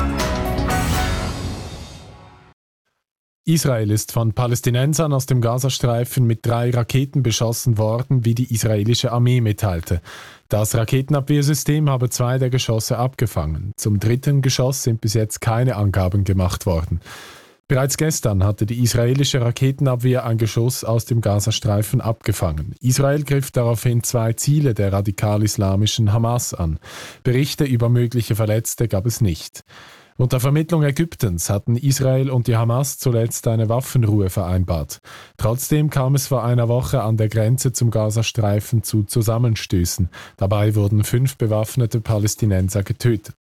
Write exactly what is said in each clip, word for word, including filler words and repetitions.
Israel ist von Palästinensern aus dem Gazastreifen mit drei Raketen beschossen worden, wie die israelische Armee mitteilte. Das Raketenabwehrsystem habe zwei der Geschosse abgefangen. Zum dritten Geschoss sind bis jetzt keine Angaben gemacht worden. Bereits gestern hatte die israelische Raketenabwehr ein Geschoss aus dem Gazastreifen abgefangen. Israel griff daraufhin zwei Ziele der radikal-islamischen Hamas an. Berichte über mögliche Verletzte gab es nicht. Unter Vermittlung Ägyptens hatten Israel und die Hamas zuletzt eine Waffenruhe vereinbart. Trotzdem kam es vor einer Woche an der Grenze zum Gazastreifen zu Zusammenstößen. Dabei wurden fünf bewaffnete Palästinenser getötet.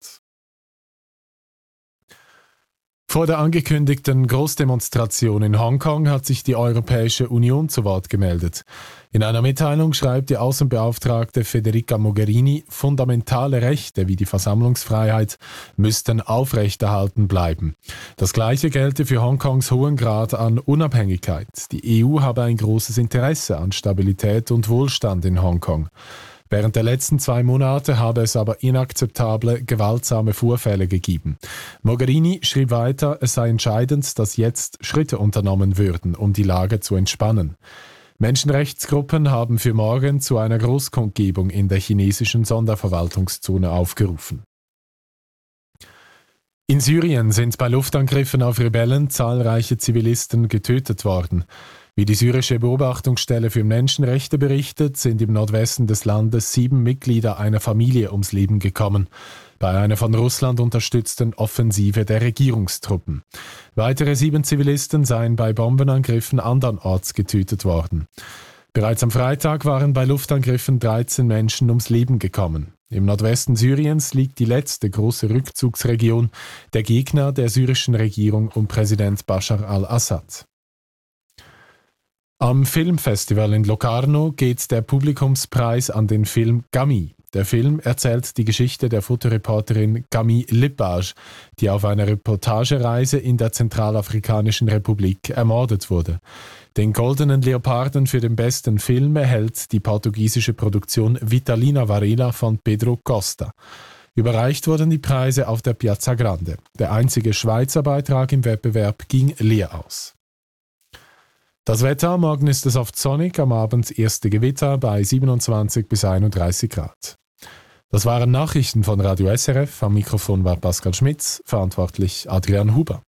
Vor der angekündigten Großdemonstration in Hongkong hat sich die Europäische Union zu Wort gemeldet. In einer Mitteilung schreibt die Außenbeauftragte Federica Mogherini, fundamentale Rechte wie die Versammlungsfreiheit müssten aufrechterhalten bleiben. Das Gleiche gelte für Hongkongs hohen Grad an Unabhängigkeit. Die E U habe ein großes Interesse an Stabilität und Wohlstand in Hongkong. Während der letzten zwei Monate habe es aber inakzeptable, gewaltsame Vorfälle gegeben. Mogherini schrieb weiter, es sei entscheidend, dass jetzt Schritte unternommen würden, um die Lage zu entspannen. Menschenrechtsgruppen haben für morgen zu einer Großkundgebung in der chinesischen Sonderverwaltungszone aufgerufen. In Syrien sind bei Luftangriffen auf Rebellen zahlreiche Zivilisten getötet worden. Wie die syrische Beobachtungsstelle für Menschenrechte berichtet, sind im Nordwesten des Landes sieben Mitglieder einer Familie ums Leben gekommen, bei einer von Russland unterstützten Offensive der Regierungstruppen. Weitere sieben Zivilisten seien bei Bombenangriffen andernorts getötet worden. Bereits am Freitag waren bei Luftangriffen dreizehn Menschen ums Leben gekommen. Im Nordwesten Syriens liegt die letzte große Rückzugsregion der Gegner der syrischen Regierung um Präsident Bashar al-Assad. Am Filmfestival in Locarno geht der Publikumspreis an den Film Camille. Der Film erzählt die Geschichte der Fotoreporterin Camille Lepage, die auf einer Reportagereise in der Zentralafrikanischen Republik ermordet wurde. Den Goldenen Leoparden für den besten Film erhält die portugiesische Produktion Vitalina Varela von Pedro Costa. Überreicht wurden die Preise auf der Piazza Grande. Der einzige Schweizer Beitrag im Wettbewerb ging leer aus. Das Wetter, morgen ist es oft sonnig, am Abend erste Gewitter bei siebenundzwanzig bis einunddreißig Grad. Das waren Nachrichten von Radio S R F, am Mikrofon war Pascal Schmitz, verantwortlich Adrian Huber.